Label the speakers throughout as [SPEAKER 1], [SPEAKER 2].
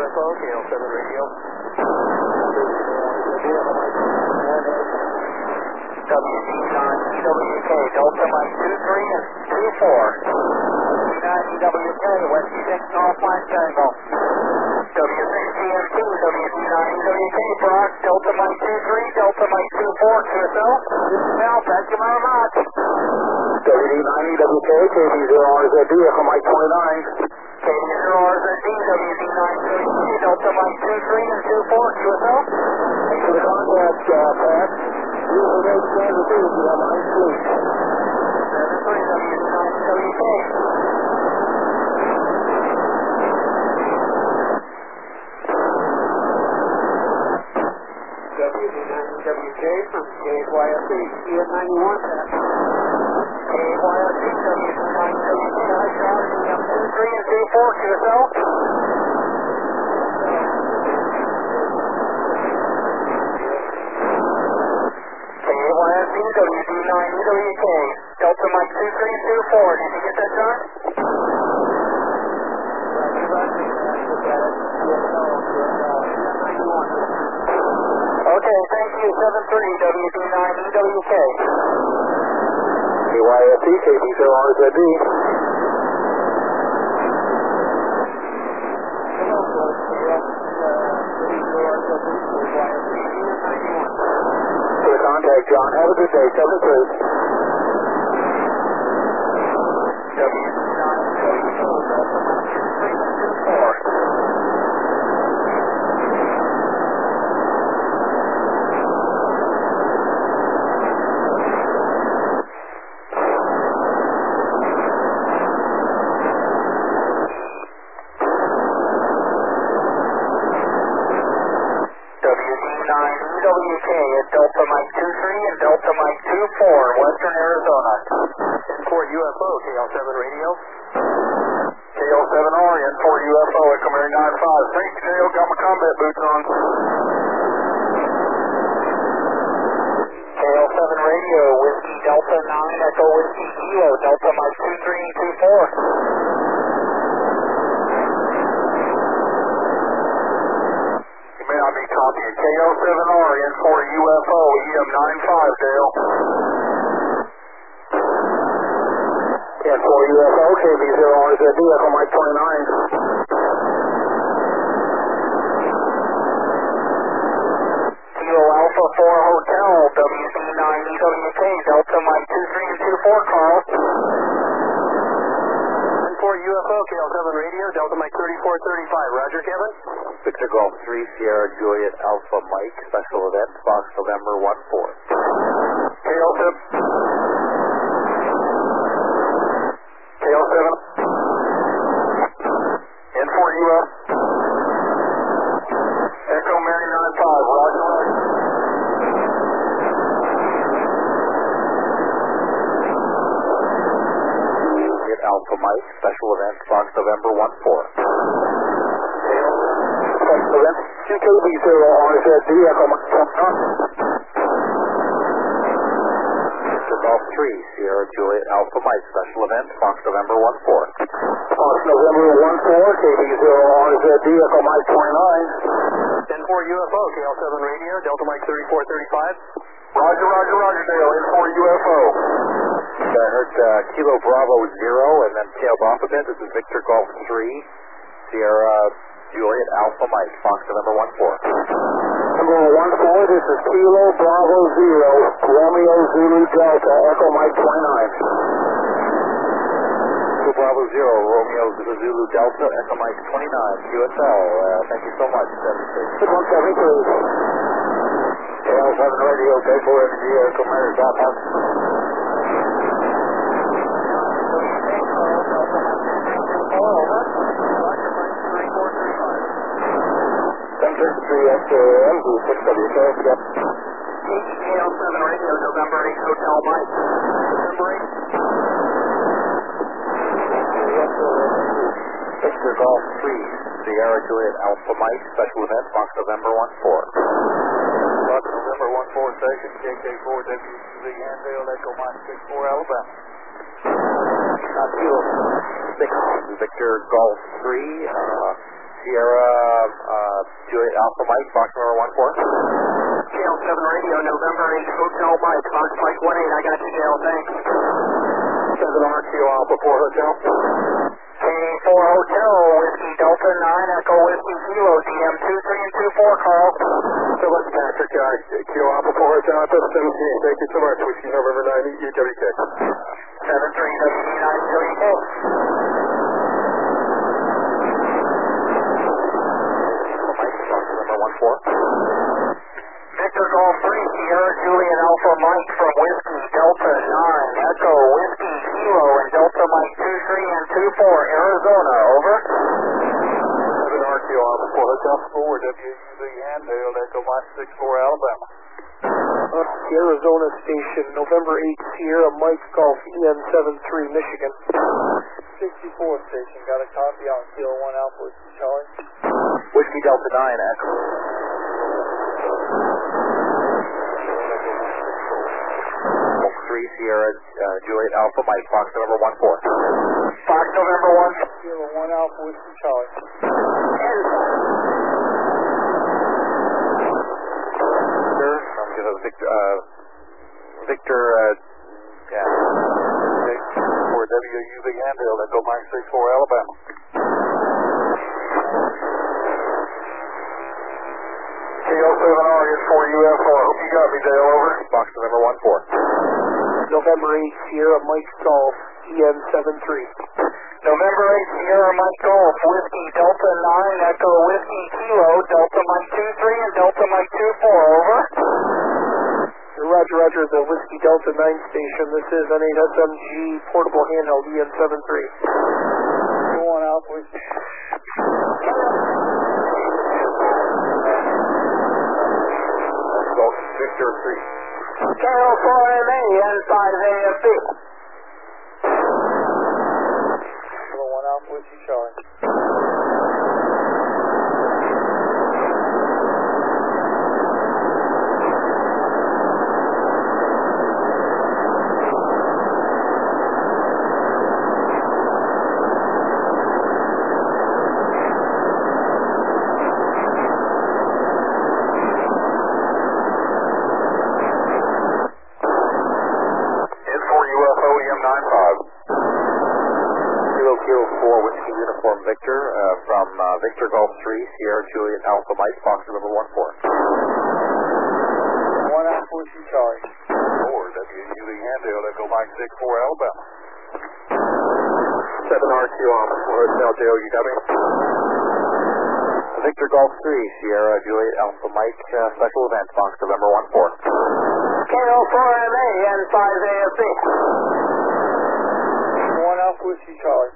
[SPEAKER 1] UFO, KL7 radio.
[SPEAKER 2] WD9EWK, Delta Mike 23 and 24. WD9EWK, Whiskey 6 North Flight Tango. W6TM2, WD9EWK, Brock, Delta Mike 23, Delta Mike 24, QSL. Now, thank you very much.
[SPEAKER 3] WD9EWK, KB0RZD, Echo Mike 29.
[SPEAKER 2] KB0RZD, WD9EWK, Delta Mike 23 and 24, QSL.
[SPEAKER 3] Thanks for the contact, Pat. User rate standard two, if you have my fleet.
[SPEAKER 2] 73 WD9EWK.
[SPEAKER 1] WD9WK from KYFC, EM91, Pat.
[SPEAKER 2] KYFC, WD9WK, I shot EM23 and 24, QSL. KYFC, WD9EWK, Delta Mike 2324, did you get that, John? Okay, thank you, 73 WD9EWK.
[SPEAKER 3] KYFC, KB0RZD. For the contact, John. Have a good day. 73.
[SPEAKER 2] WD9EWK at Delta Mike 23 and Delta Mike 24, Western Arizona.
[SPEAKER 1] 10-4 UFO, KL7 radio.
[SPEAKER 3] KL7R, N4 UFO, Echo Mary 95. Thanks, Dale. Got my combat boots on.
[SPEAKER 2] KL7 radio, Whiskey Delta 9, Echo Whiskey Kilo, Delta Mike 23 and 24.
[SPEAKER 3] May not be copying. KL7R, N4 UFO, EM95, Dale. N4 UFO, KB0RZD, Echo Mike 29.
[SPEAKER 2] Kilo Alpha 4 Hotel, WD9EWK, Delta Mike 23 and 24, Carl.
[SPEAKER 1] 10-4 UFO, KL7 radio, Delta Mike 3435. Roger, Kevin.
[SPEAKER 3] Victor Golf 3, Sierra Juliet Alpha Mike, special event, Fox November 14. KL7. KL7. N4 UF. Echo Mary 95, Roger. Juliet Alpha Mike, special event, Fox November 14. Event, QKB0RZD, Echo Mike 29. Golf 3, Sierra Juliet Alpha Mike, special event, Fox November 14. Fox November 14, KB0RZD, Echo Mike 29.
[SPEAKER 1] 10-4 UFO, KL7 radio, Delta Mike 3435.
[SPEAKER 3] Roger, Dale, N4 UFO. I heard Kilo Bravo 0 and then tailed off a bit. This is Victor Golf 3, Sierra Juliet Alpha Mike, Fox November 14. Number 14, this is Kilo Bravo 0, Romeo Zulu Delta, Echo Mike 29. Kilo Bravo 0, Romeo Zulu Delta, Echo Mike 29, QSL. Thank you so much, 76. 173. KL7 radio, K4 Energy, Echo Mary, Southhouse. SAM, B6WK, yep.
[SPEAKER 2] KL7 radio, November 8 Hotel Mike. November 8.
[SPEAKER 3] Victor Golf 3, Sierra Juliet Alpha Mike, special event, Fox November 14. Fox November 14, station, KK4, WZ, Handale, Echo Mike 64, Alabama. Kilo 6, Victor Golf 3, Sierra Juliet Alpha Mike, Fox number 14.
[SPEAKER 1] KL7 radio, November 8, Hotel Mike, Fox Mike 18, I got you, KL, thanks.
[SPEAKER 3] 7 RTO Alpha 4 Hotel.
[SPEAKER 2] K4 Hotel, Whiskey Delta 9, Echo Whiskey Kilo, DM 23 and 24, Carl.
[SPEAKER 3] So let's Patrick, Kilo Alpha 4 Hotel, Alpha 17, thank you so much, Whiskey November 9, UWK.
[SPEAKER 2] 73 WD9 WK. Victor Golf 3, Sierra Juliet Alpha Mike from Whiskey Delta 9, Echo Whiskey Kilo and Delta Mike 23 and 24, Arizona, over.
[SPEAKER 3] 7 RTO Alpha 4 Hotel, 4 WUV Handheld, Echo Mike 64 Alabama.
[SPEAKER 4] Arizona Station, November 8, Sierra Mike Golf EN73, Michigan.
[SPEAKER 2] 64 Station, got a copy on Kilo 1 Alpha Whiskey Charlie.
[SPEAKER 3] Whiskey Delta 9, Echo. 3 Sierra Juliet Alpha Mike, Fox number 14.
[SPEAKER 2] Fox November 1.
[SPEAKER 4] Kilo 1 Alpha Whiskey Charlie.
[SPEAKER 3] I'm going to Victor, for WUV Handheld, Echo Mike 64 Alabama. KL7 August 4 UFO, I hope you got me, Dale, over. Fox number 14.
[SPEAKER 4] November 8, Sierra Mike Golf EN73.
[SPEAKER 2] November 8, Sierra Mike Golf, Whiskey Delta 9, Echo Whiskey Kilo, Delta Mike 23 and Delta Mike 24, over.
[SPEAKER 4] Roger, Roger, the Whiskey Delta 9 station. This is an 8SMG portable handheld EN73.
[SPEAKER 2] 1 Alpha Whiskey.
[SPEAKER 3] Victor 3.
[SPEAKER 2] KL4MA and 5AFB.
[SPEAKER 4] 1 Alpha Whiskey Charlie.
[SPEAKER 3] Victor from Victor Golf 3, Sierra Juliet Alpha Mike, Fox number 14.
[SPEAKER 4] 1 Alpha Whiskey Charlie.
[SPEAKER 3] 4 WUV Handheld, Echo Mike 64 Alabama. 7 RTO Alpha 4 Hotel, Dale, you got me? Victor Golf 3, Sierra Juliet Alpha Mike, special event, Fox November 14.
[SPEAKER 2] KL4MA and 5AFB.
[SPEAKER 4] 1 Alpha Whiskey Charlie.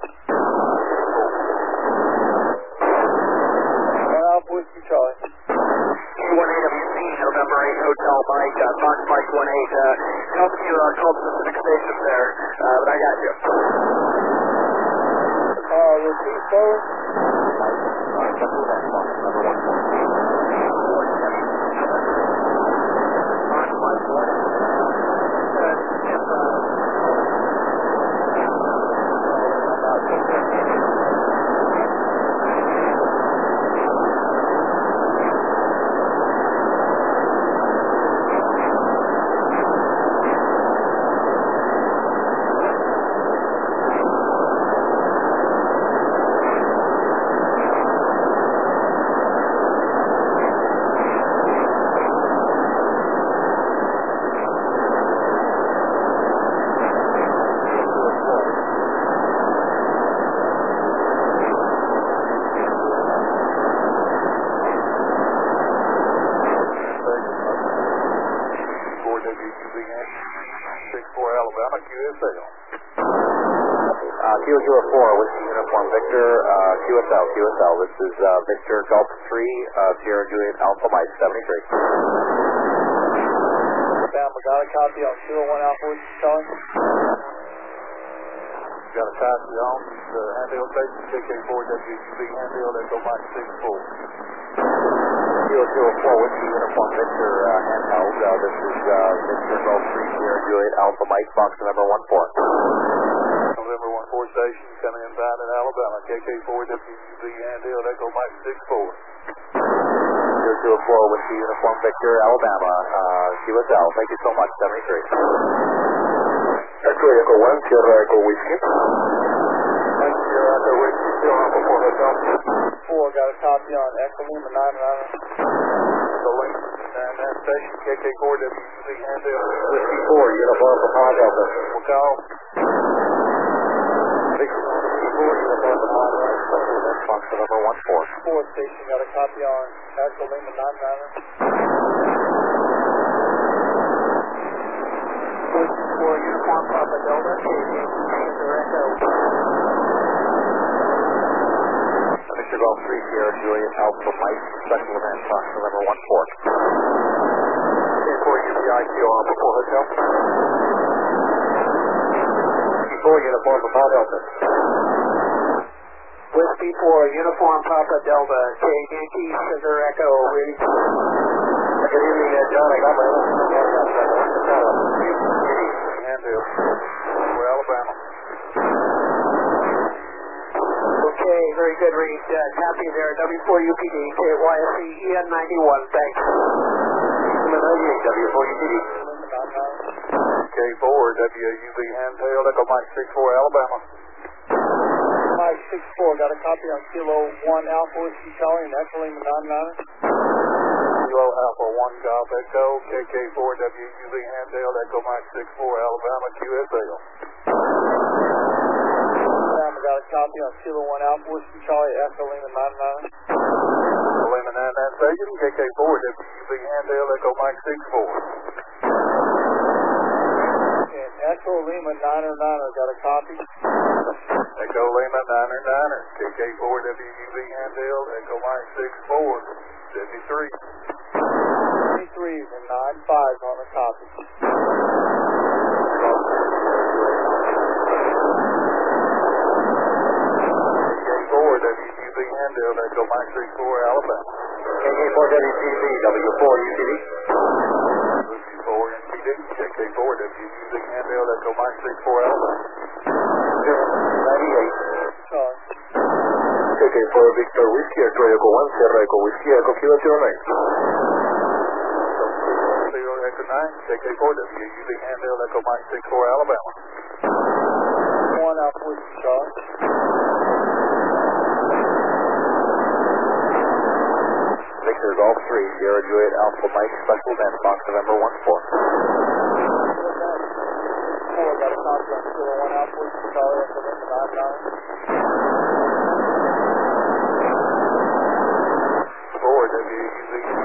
[SPEAKER 4] Whiskey Charlie.
[SPEAKER 2] K1AWC, November 8, Hotel Mike, Fox Mike 18. Help you call specific stations there, but I got you.
[SPEAKER 4] Repeat forward.
[SPEAKER 3] Kilo 4, Whiskey Uniform Victor, QSL, this is Victor Golf 3, Sierra Juliet Alpha Mike 73.
[SPEAKER 4] Alabama, got a copy on Kilo 1 Alpha Whiskey Charlie.
[SPEAKER 3] Got a copy on the handheld station, KK4 WUV handheld, Echo Mike 64. Kilo 4, Whiskey Uniform Victor handheld, this is Victor Golf 3, Sierra Juliet Alpha Mike, Fox number 14. November 14 station, coming inbound in Alabama, KK4 WUV handheld Echo Mike 64.
[SPEAKER 2] 024 Whiskey Uniform Victor, Alabama, QSL. Thank you so much, 73.
[SPEAKER 3] Echo Echo 1, Sierra Echo Whiskey. Sierra Echo Whiskey, still on before hotel.
[SPEAKER 4] 4, got a copy on Echo Lima 99.
[SPEAKER 3] Echo Lima, and that station, KK4 WUV handheld.
[SPEAKER 2] Whiskey 4, Uniform Papa Delta.
[SPEAKER 3] We'll call.
[SPEAKER 2] Whiskey 4, Uniform Papa Delta. That's function number 14.
[SPEAKER 4] 4 station, got a copy on Echo Lima 99.
[SPEAKER 1] Whiskey 4, Uniform Papa Delta, Victor Echo.
[SPEAKER 2] Victor Golf 3, Sierra Juliet Alpha Mike, special event function number 14.
[SPEAKER 3] KK4 UVITO on before hotel.
[SPEAKER 2] Whiskey 4, Uniform Papa Delta.
[SPEAKER 1] Whiskey 4, Uniform Papa Delta, Yankee Center Echo.
[SPEAKER 2] Good evening, John. I got my own
[SPEAKER 3] Handheld. For Alabama.
[SPEAKER 1] Okay, very good read. Copy there, W4UPD, KYSE EN91, thanks.
[SPEAKER 2] W4UPD.
[SPEAKER 3] K4 WUV handheld Echo Mike 64 Alabama.
[SPEAKER 4] Mike 64, got a copy on Kilo 1 Alpha Whiskey Charlie and Echo Lima 99.
[SPEAKER 3] Kilo Alpha 1 Golf Echo, KK4 WUV handheld Echo Mike 64 Alabama QSL.
[SPEAKER 4] Got a copy on Kilo 1 Alpha Whiskey Charlie, Echo Lima 99.
[SPEAKER 3] Lima 99 station, KK4 WUV handheld Echo Mike 64.
[SPEAKER 4] And Echo Lima 99 got a copy.
[SPEAKER 3] Echo Lima 99er, KK4 WUV handheld Echo Mike 64. 73.
[SPEAKER 4] 23s and 95s on the copy.
[SPEAKER 3] KK4 WUV handheld Echo Mike 64 Alabama.
[SPEAKER 2] KK4 WTV, W4UTV.
[SPEAKER 3] Whiskey 4 NPD, KK4 WUV handheld Echo Mike 64 Alabama.
[SPEAKER 2] 98.
[SPEAKER 4] Charlie.
[SPEAKER 3] KK4 Victor Whiskey, Echo Echo 1, Sierra Echo Whiskey, Echo Kilo 09. Echo 9, KK4 WUV handheld Echo Mike 64 Alabama.
[SPEAKER 4] 1 Alpha Whiskey Charlie.
[SPEAKER 2] Victor Golf 3, Sierra Juliet Alpha Mike, special event, Fox November 14.
[SPEAKER 4] 4, got a copy on Kilo 1 Alpha Whiskey Charlie, Echo Lima 99.
[SPEAKER 3] 4 WUV